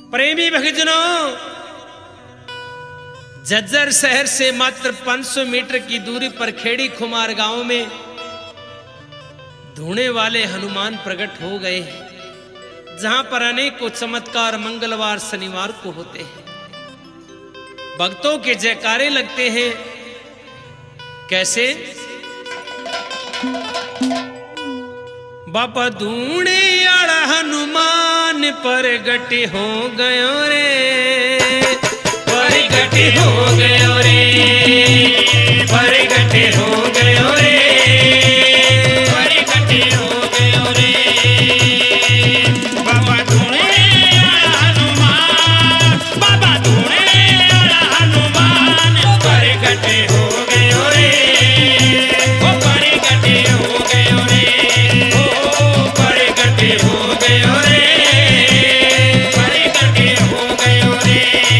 प्रेमी भक्तजनों, झज्जर शहर से मात्र 500 मीटर की दूरी पर खेड़ी खुमार गांव में धोने वाले हनुमान प्रकट हो गए हैं, जहां पर अनेकों चमत्कार मंगलवार शनिवार को होते हैं। भक्तों के जयकारे लगते हैं। कैसे? बाबा धूणे आड़ा हनुमान प्रगट हो गयो रे, प्रगट हो गयो रे, प्रगट हो गयो रे, प्रगट हो गयो रे। बाबा धूणे आड़ा हनुमान, बाबा धूणे आड़ा हनुमान प्रगट हो गयो रे, ओ प्रगट हो गयो रे, ओ प्रगट हो गयो रे, प्रगट हो गयो रे।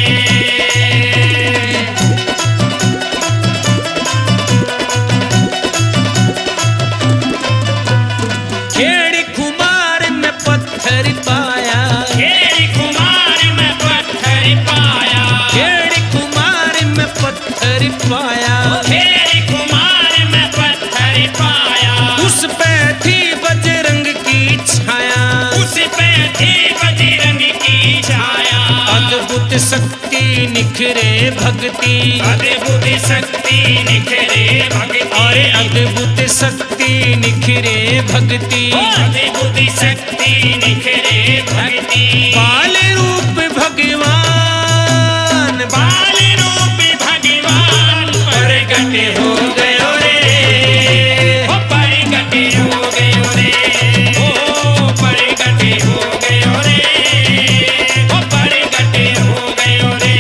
खेड़ी खुमार में पत्थर पाया, खेड़ी कुमार में पत्थर पाया, खेड़ी खुमार में पत्थर पाया, खेड़ी कुमार में पत्थर पाया, उस पे थी बजरंग की छाया, उस पे थी बजरंग की छाया। अद्भुत शक्ति निखरे भक्ति, अद्भुत शक्ति निखरे भक्ति, अरे अद्भुत शक्ति निखरे भक्ति, अद्भुत शक्ति निखरे भक्ति। बाल रूप भगवान, बाल रूप भगवान प्रगट हो गयो रे, ओ प्रगट हो गयो रे, ओ प्रगट हो गयो रे, ओ प्रगट हो गयो रे।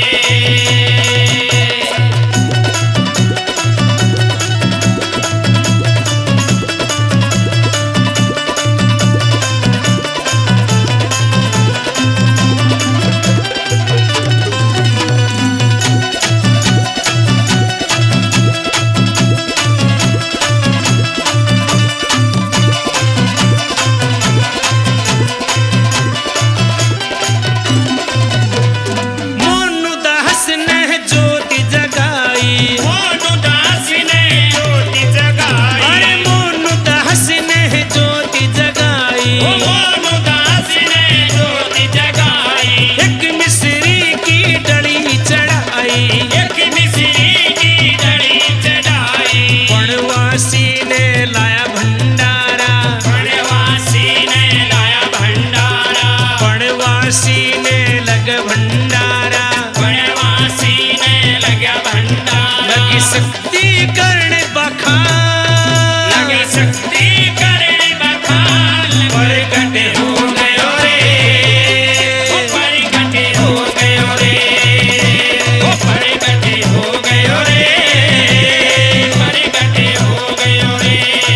मोनू दास ने ज्योति जगाई, मोनू दास ने ज्योति जगाई, अरे मोनू दास ने ज्योति जगाई, ओ मोनू दास ने ज्योति जगाई। एक मिस्री की डली चढ़ाई, एक मिस्री की डली चढ़ाई, वनवासी ने लाया भंडारा, वनवासी ने लाया भंडारा, वनवासी ने लग भंडारा, वनवासी ने लगा भंडारा। लगी शक्ति करने बखान, लगी शक्ति करने बखान प्रगट हो गयो रे, ओ प्रगट हो गयो रे, ओ प्रगट हो गयो रे, प्रगट हो गयो रे।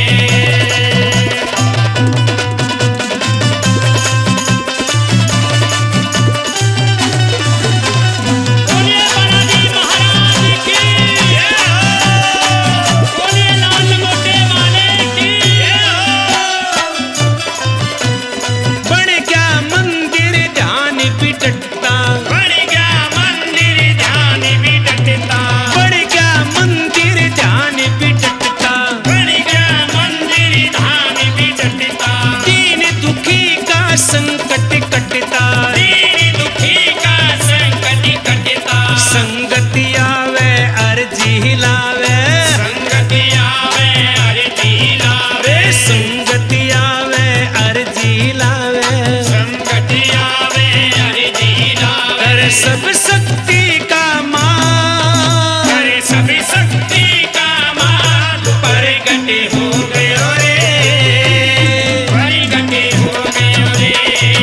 बोलिए बालाजी महाराज की जय हो, बोलिए लाल मोटे वाले की जय हो। बन गया मंदिर ध्यान पिटता, बढ़ गया मंदिर ध्यान भी डटता, बढ़ गया मंदिर ध्यान पिटता, बढ़ गया मंदिर ध्यान भी डटता। दीन दुखी का संकट कटता, दीन दुखी का संकट कटता, संगति आवे अर्जी लावे, संगति आवे अर्जी लावे, संगति आवे अर्जी लावे, संगति आवे अर्जी लावे। कर सब शक्ति का मान, करे सभी शक्ति का मान प्रगट हो गयो रे, प्रगट हो गयो रे,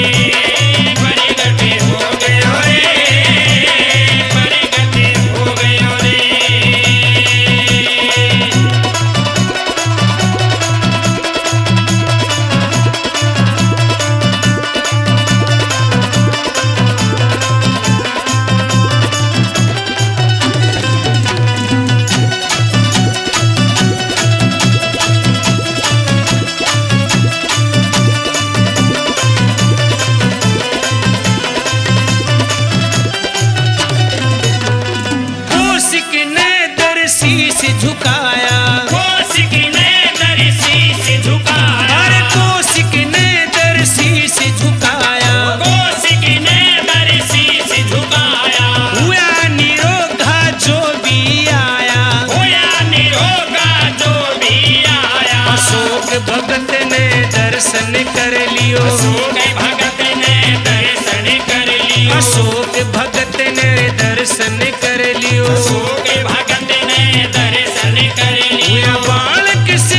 दर्शन कर लियो। अशोक भगत ने दर्शन कर लियो। अशोक भगत ने दर्शन कर लियो। अशोक भगत ने दर्शन कर लियो। बालक से